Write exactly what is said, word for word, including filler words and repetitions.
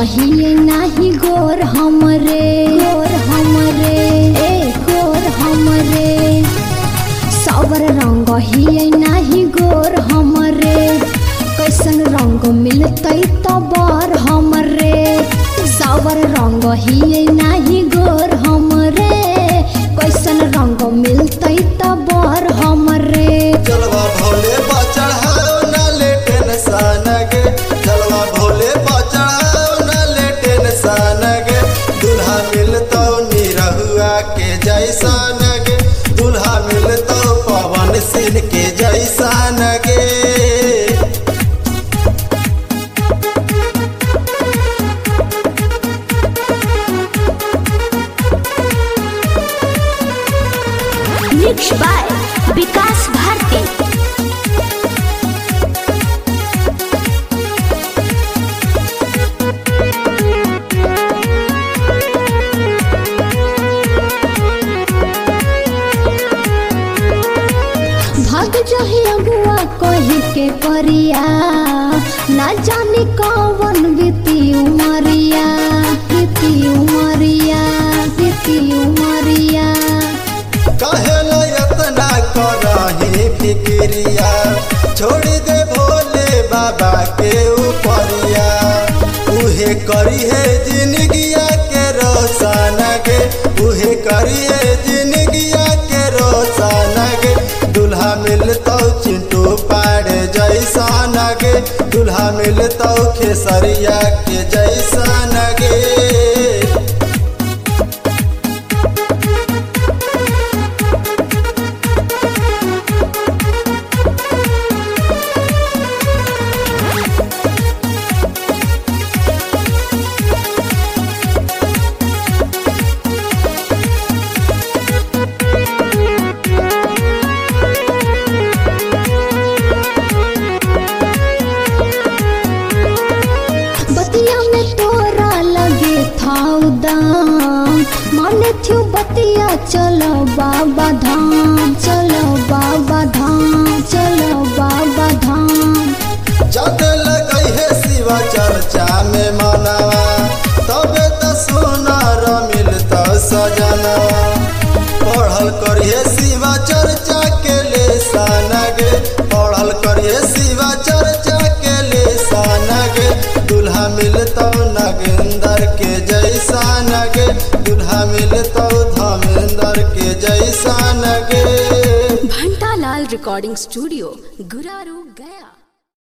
हिए नाही गोर हमरे गोर हमरे ए गोर हमरे सावर रंग हिए नाही गोर हमरे कैसन रंग मिलतै तबर हमरे सावर रंग हिए नाही गोर हमरे कैसन रंग मिलतै तबर हमरे जलवा भोले बा चढ़ाओ ना ले टेंशन गे जलवा भोले बा चढ़ाओ ना ले टेंशन गे दुल्हा मिलतो निरहुआ के जैसन गे दुल्हा मिलतो पवन सिंह के जैसन गे मिक्स बाय विकास भारती। भाग जही अगुआ कही के परिया ना जाने कौन बीती उमरिया बीती उमरिया बीती उमरिया काहे ला इतना करही फिक्रिया छोड़ दे भोले बाबा के ऊपरिया उहे करी है जिंदगिया के रोशन गे उहे करी है जिंदगिया के रोशन गे दुल्हा मिलतो चिंटू पाड़े जैसन गे दुल्हा मिलतो खेसरिया के जैसन गे बतिया में तोरा लगे था दाम माने थ्यू बतिया चलो बाबा धाम चलो बाबा धाम चलो बाबा धाम जद लगई है शिवा चर्चा में मनवा तबे तो सुनार मिलता सजनवा पढ़ल करिए शिवा चर्चा के लेसन गे पढ़ल करिए शिवा चर्चा के लेसन गे दुल्हा मिलता नगेंद्र के जैसन गे दुल्हा मिलता धर्मेंद्र के जैसन गे। घंटालाल रिकॉर्डिंग स्टूडियो गुरारू गया।